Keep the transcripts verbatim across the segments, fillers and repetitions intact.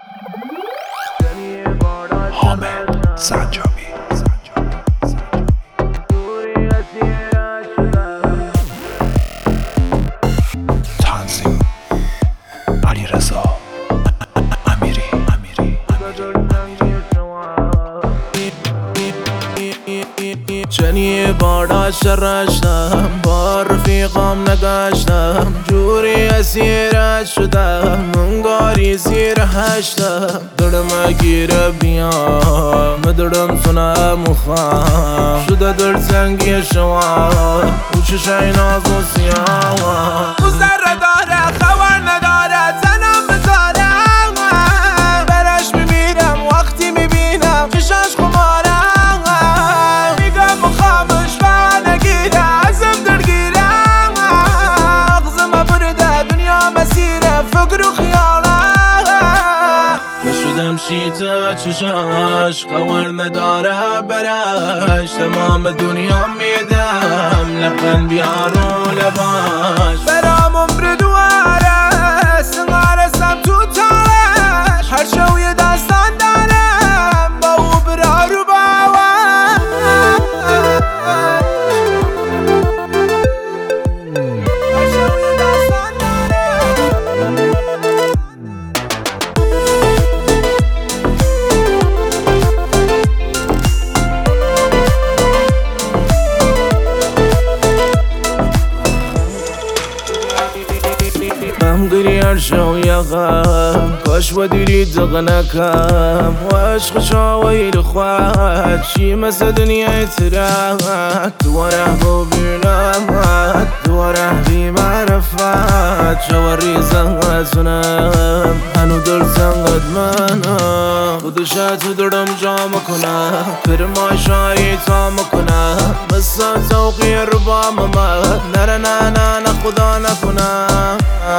حامد سنجابی تنظیم علیرضا امیری چنی بادا شرشتم با رفیقام نگشتم جوری اسیرش شدم انگاری زیر هشتم دلم گیره بیام دلم سنم و خواهم شده دل سنگی شما و چشای ناز و سیاه او ذره داره خبر نداره تنم بذاره برش میمیرم وقتی میبینم چشاش خماره میگم خاموش و نگیره ازم دلگیره اغزم برده دنیا مسیره فکر و خیاله نشدم شیطه چشاش خبر نداره برش تمام دنیا میدم لقن بیار و لباش برام عمر دواره سنگارستم تو تارش هر شو یه داستان دارم با او برا رو باور هر شو یه داستان دارم هم گریر شو یقم کاش و دیری دقنکم و عشق شاویل خواد شی مثل دنیای ترک دواره ببینم دواره بی معرفت شو ریزم زنم هنو دل زنگد منم خودشت دلم جا مکنم کرما شایی تا مکنم مثل توقی ربا ممد نره نه نه نه خدا نکنم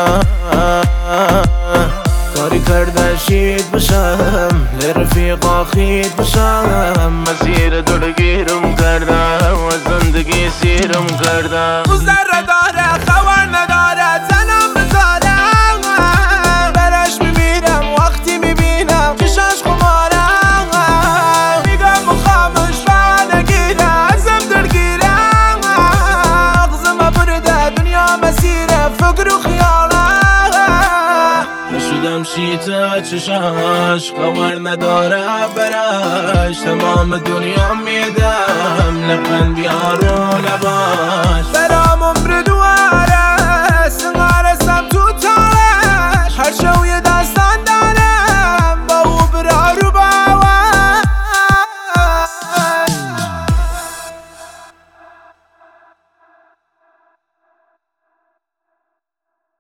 کاری کرده شید بشم لرفیقا خید بشم مسیر دلگیرم کردم و زندگی سیرم کردم او ذره داره خبر نداره تنم بذاره برش میمیرم وقتی میبینم چشاش خماره میگم خاموش و نگیره ازم دلگیره اغزم برده دنیا مسیره فکر و خیاله نشدم شیطه چشاش خبر نداره برش تمام دنیا میدم لقن بیار و لباش برام عمر دواره سنگارستم تو تارش هر شو یه